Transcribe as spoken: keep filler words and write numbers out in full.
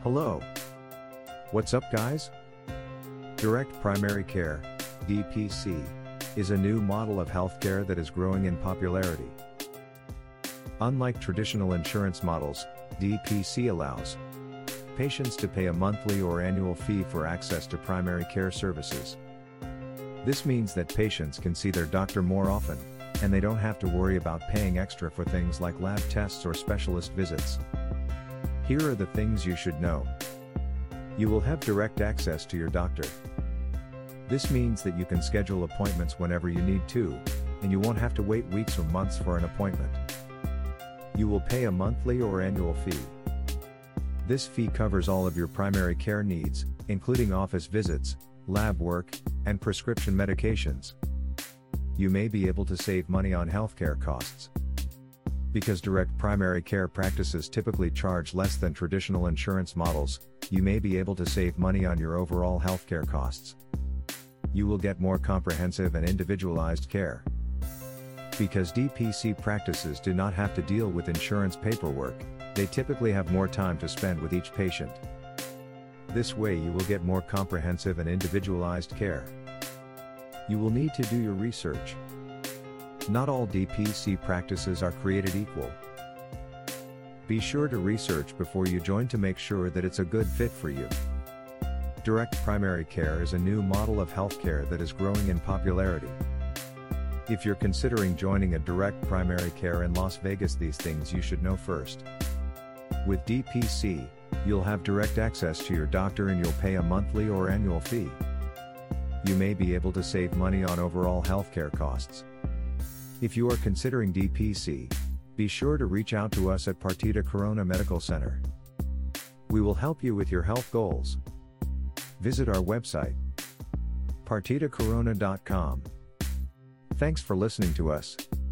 Hello. What's up, guys? Direct Primary Care, D P C, is a new model of healthcare that is growing in popularity. Unlike traditional insurance models, D P C allows patients to pay a monthly or annual fee for access to primary care services. This means that patients can see their doctor more often, and they don't have to worry about paying extra for things like lab tests or specialist visits. Here are the things you should know. You will have direct access to your doctor. This means that you can schedule appointments whenever you need to, and you won't have to wait weeks or months for an appointment. You will pay a monthly or annual fee. This fee covers all of your primary care needs, including office visits, lab work, and prescription medications. You may be able to save money on healthcare costs. Because direct primary care practices typically charge less than traditional insurance models, you may be able to save money on your overall healthcare costs. You will get more comprehensive and individualized care. Because D P C practices do not have to deal with insurance paperwork, they typically have more time to spend with each patient. This way you will get more comprehensive and individualized care. You will need to do your research. Not all D P C practices are created equal. Be sure to research before you join to make sure that it's a good fit for you. Direct primary care is a new model of healthcare that is growing in popularity. If you're considering joining a direct primary care in Las Vegas, these things you should know first. With D P C, you'll have direct access to your doctor and you'll pay a monthly or annual fee. You may be able to save money on overall healthcare costs. If you are considering D P C, be sure to reach out to us at Partida Corona Medical Center. We will help you with your health goals. Visit our website, partida corona dot com. Thanks for listening to us.